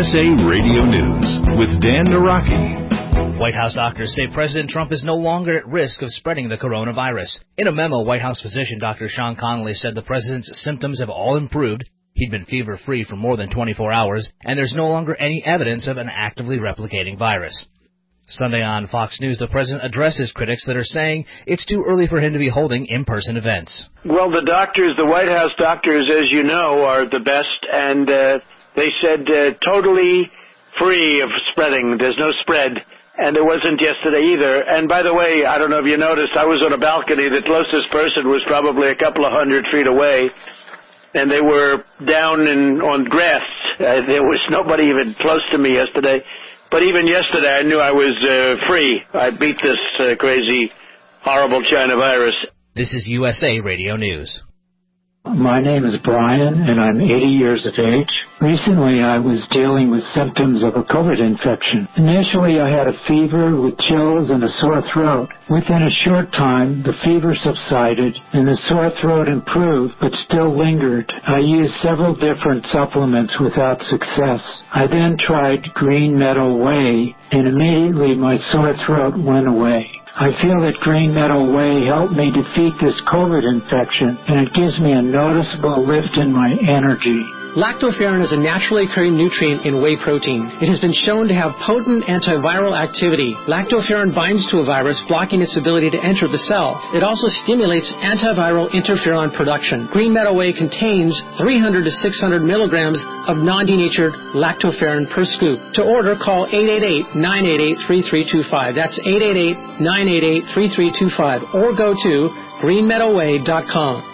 USA Radio News with Dan Naraki. White House doctors say President Trump is no longer at risk of spreading the coronavirus. In a memo, White House physician Dr. Sean Connolly said the president's symptoms have all improved. He'd been fever-free for more than 24 hours, and there's no longer any evidence of an actively replicating virus. Sunday on Fox News, the president addressed his critics that are saying it's too early for him to be holding in-person events. Well, the doctors, the White House doctors, as you know, are the best, and they said totally free of spreading. There's no spread, and there wasn't yesterday either. And by the way, I don't know if you noticed, I was on a balcony. The closest person was probably a couple of 100 feet away, and they were down on grass. There was nobody even close to me yesterday. But even yesterday, I knew I was free. I beat this crazy, horrible China virus. This is USA Radio News. My name is Brian, and I'm 80 years of age. Recently, I was dealing with symptoms of a COVID infection. Initially, I had a fever with chills and a sore throat. Within a short time, the fever subsided, and the sore throat improved, but still lingered. I used several different supplements without success. I then tried Green Meadow Whey, and immediately my sore throat went away. I feel that Green Meadow Whey helped me defeat this COVID infection, and it gives me a noticeable lift in my energy. Lactoferrin is a naturally occurring nutrient in whey protein. It has been shown to have potent antiviral activity. Lactoferrin binds to a virus, blocking its ability to enter the cell. It also stimulates antiviral interferon production. Green Meadow Whey contains 300 to 600 milligrams of non-denatured lactoferrin per scoop. To order, call 888-988-3325. That's 888-988-3325. Or go to greenmeadowwhey.com.